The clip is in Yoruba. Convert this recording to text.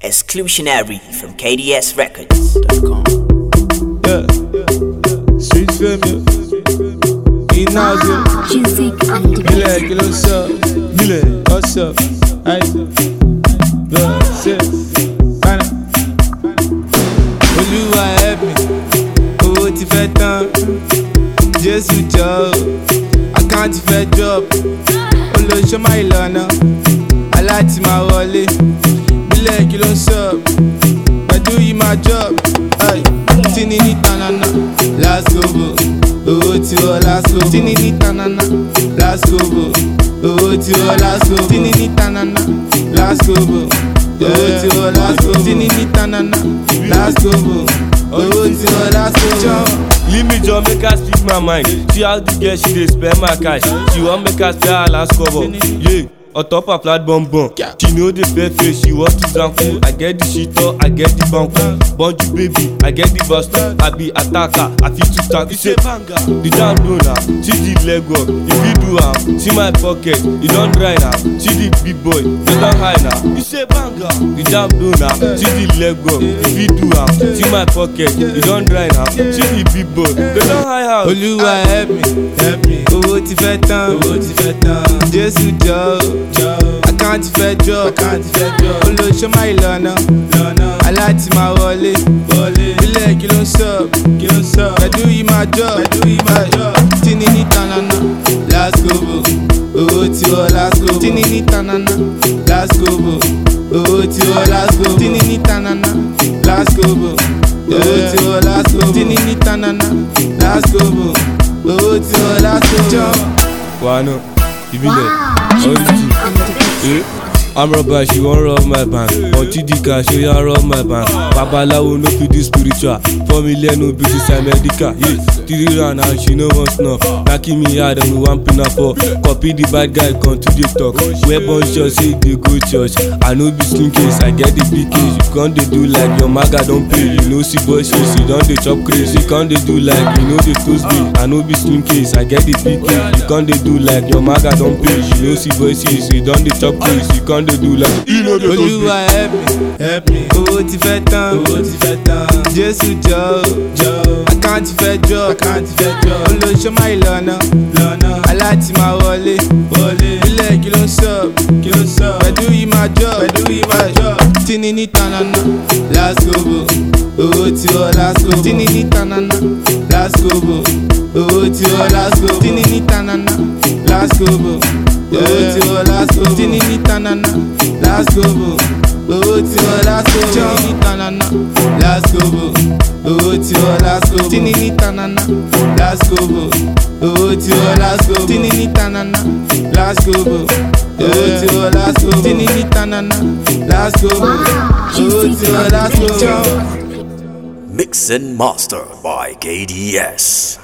Exclusionary from KDSRecords.com. Yeah, street family. Music and Mille, what's up? Mille, what's up? Olúwa help me, owó ti fẹ́ tán. Jésù jọ̀ọ́, àkáǹtì fẹ́ drop. Olóṣó máa ìlànà, aláti máa wọlé. Bílẹ̀ kí ló ń sọ? Pẹ̀lú yìí máa drop. Tíní ní tanana, last go. Owó tí ó last go. Tíní ní tanana, last go. Owó tí ó last go. Tíní ní tanana, last go. Owó tí ó last go. Tíní ní tanana, last go. Owó tí ó last go. Leave me just make her speak my mind. See how the girl she dey spend my cash. She wan make her spend her last cover. Yeah. On top of flat bum. She know the bare face, she want to drown cool. I get the shit up, I get the bank. Bonju baby, I get the bust. I be attacker, I feel to tank. You say banga, the damn do now. See the leg up, if you do see my pocket, you don't dry now. See the big boy, you don't hide now. You say banga, the damn do now. See the leg up, if you do see my pocket, you don't dry now. See the big boy, you don't hide now. Olúwa help me, owó ti fẹ́ tán, Jésù jọ̀ọ́. Àkáǹtì fẹ́ drop, olóṣó máa ìlànà, aláti máa wọlé. Bílẹ̀ kí ló ń sọ? Pẹ̀lú yìí máa drop. Tíní ní tanana, last go. Owó tí ó last go. Tíní ní tanana, last go. Owó tí ó last go. Tíní ní tanana, last go. Owó tí ó last go. Tíní ní tanana, last go. Owó tí ó last go. Wano, ìbílẹ̀, origin. I'm rubber, she won't rob my bank. On Chidika, she won't rob my bank. Babalawo no fit do spiritual. 4 million no business and medical. Yeah, 3 round and she no want snuff. Knocking me hard and we want pin for. Copy the bad guy, come to the talk. Weapon shot, say they go church. I know be skin case, I get the big case. You can't they do like your maga don't pay. You know see boys, you don't they chop crazy. You can't they do like you know they toast me. I know be skin case, I get the big case. You can't they do like your maga don't pay. You know see boys, you don't they chop crazy. You can't they do like you know they Olúwa help me, owó ti fẹ́ tán, Jésù jọ̀ọ́, àkáǹtì fẹ́ drop, olóṣó máa ìlànà, aláti máa wọlé. Bílẹ̀ kí ló ń sọ? Pẹ̀lú yìí máa drop. Tíní ní tanana, last go. Owó tí ó last go. Tíní ní tanana, last go. Owó tí ó last go. Tíní ní tanana, last go. Owó tí ó last go. Tíní ní tanana, last go. Owó tí ó last go. Tíní ní tanana, last go. Owó tí ó last go. Tíní ní tanana, last go. Owó tí ó last go. Tíní ní tanana, last go. Owó tí ó last go. Tíní ní tanana, last go. Owó tí ó last go. Mix and master by KDS.